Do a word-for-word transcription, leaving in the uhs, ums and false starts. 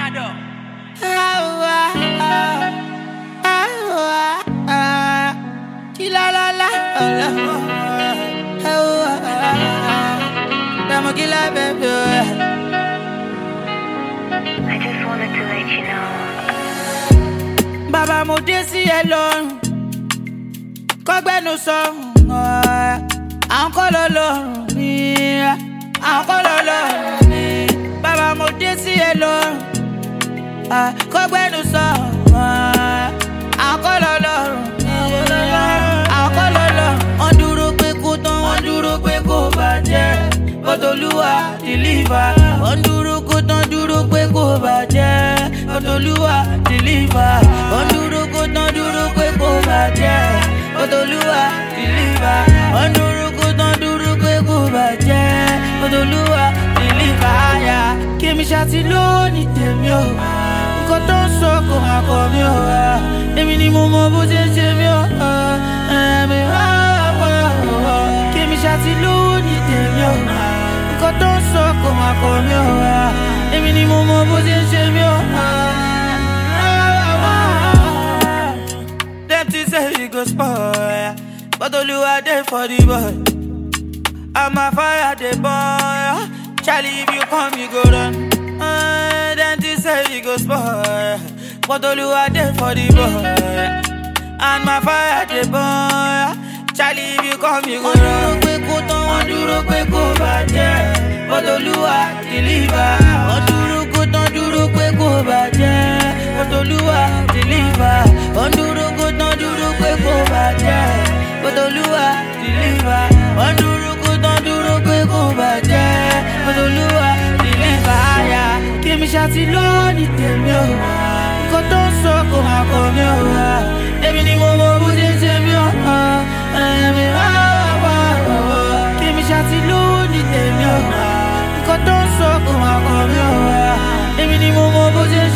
Mado. La la la la I'ma get like baby. I just wanted to let you know. Baba mo dé sí ẹ lọ́rùn, kọ́gbẹ́nu sọ̀rùn. Àwọn kọ́ lọ lọ́rùn mi, àwọn kọ́ lọ lọ́rùn mi. Baba mo dé sí ẹ lọ́rùn, kọ́gbẹ́nu sọ̀rùn. Àwọn kọ́ lọ lọ́rùn mi, àwọn kọ́ lọ lọ́rùn. Wọ́n dúró pé kó tán, wọ́n dúró pé kó bàjẹ́. But Olúwa deliver. Wọ́n dúró kó tán, dúró pé kó bàjẹ́. But Olúwa deliver. Wọ́n dúró kó tán, dúró pé kó bàjẹ́. But Olúwa deliver. Wọ́n dúró kó tán, dúró pé kó bàjẹ́. But Olúwa deliver. Kí mi ṣàtì lónìí tèmi o. Nǹkan tó ń sọ kò máa kọ mí o. Èmi ni mo mọ bó ṣe ń ṣe mí o. Ẹ̀mí kí mi ṣàtì lónìí tèmi o. Nǹkan tó ń sọ kò máa kọ mí o. Èmi ni mo mọ bó ṣe ń ṣe mí o. Dem ti say we go spoil, but Olúwa dey for the boy. I'm a fire dey boy. Charlie, if you come, you go run. Uh, dem ti say we go spoil, but Olúwa dey for the boy. And my fire dey boy. Charlie, if you come, you go run. Wọ́n dúró pé kó tán, wọ́n dúró pé kó bàjẹ́. But Olúwa deliver. Wọ́n dúró kó tán, dúró pé kó bàjẹ́. But Olúwa deliver. Wọ́n dúró kó tán, dúró pé kó bàjẹ́. But Olúwa deliver. Wọ́n dúró kó tán, dúró pé kó bàjẹ́. But Olúwa deliver. Kí mi ṣàtì lónìí tèmi o. Nǹkan tó ń sọ kò máa kọ mí o. Èmi ni mo mọ bó ṣe ń ṣe mí o. Ẹ̀mí kí mi ṣàtì lónìí tèmi o. Nǹkan tó ń sọ kò máa kọ mí o. Èmi ni mo mọ bó ṣe ń